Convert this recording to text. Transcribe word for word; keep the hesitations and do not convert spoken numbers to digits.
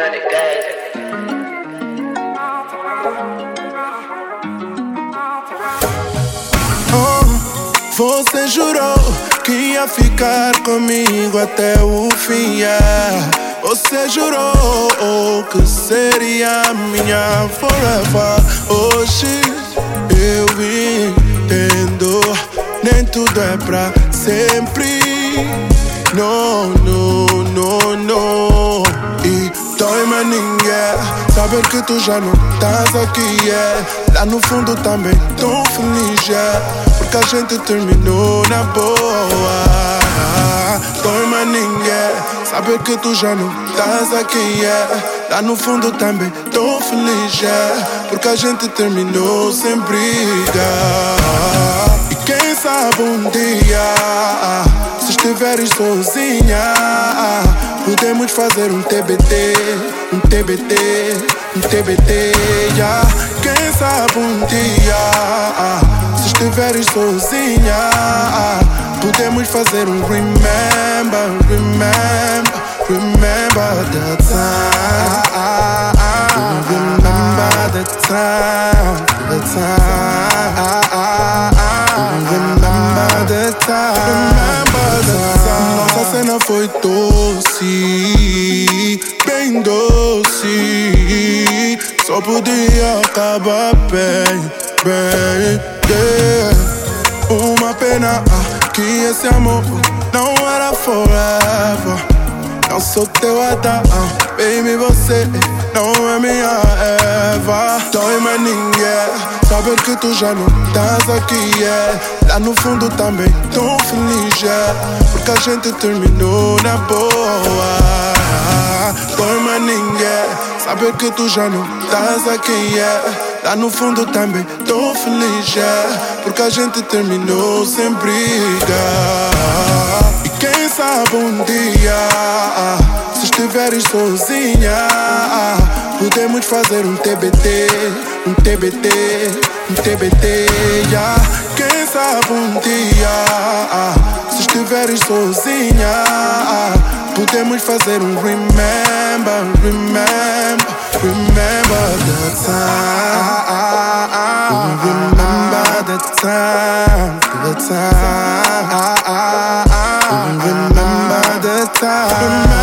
Você jurou que ia ficar comigo até o fim, yeah. Você jurou que seria minha forever. Hoje eu entendo, nem tudo é pra sempre. Não, não, não, não. E dói-me ninguém saber que tu já não estás aqui, yeah. Lá no fundo também tão feliz, yeah, porque a gente terminou na boa. Dói-me ninguém saber que tu já não estás aqui, yeah. Lá no fundo também tão feliz, yeah, porque a gente terminou sem briga. E quem sabe um dia, se estiveres sozinha, podemos fazer um T B T, um T B T, um T B T, yeah. Quem sabe um dia, se estiveres sozinha, podemos fazer um remember, remember, remember the time, remember the time, the time, remember the time, remember the time. Nossa cena foi doce, bem doce, só podia acabar bem, bem, yeah. Uma pena que esse amor não era forever. Não sou teu Adão, baby, você não é minha Eva. Dói-me ninguém saber que tu já não estás aqui, yeah. Lá no fundo também tão feliz, yeah, porque a gente terminou na boa. Dói-me ninguém saber que tu já não estás aqui, yeah. Lá no fundo também tão feliz, yeah, porque a gente terminou sem briga. E quem sabe um dia, se estiveres sozinha, podemos fazer um T B T, um T B T, um T B T, yeah. Quem sabe um dia, se estiveres sozinha, podemos fazer um remember, remember, remember the time, remember the time, the time, remember the time.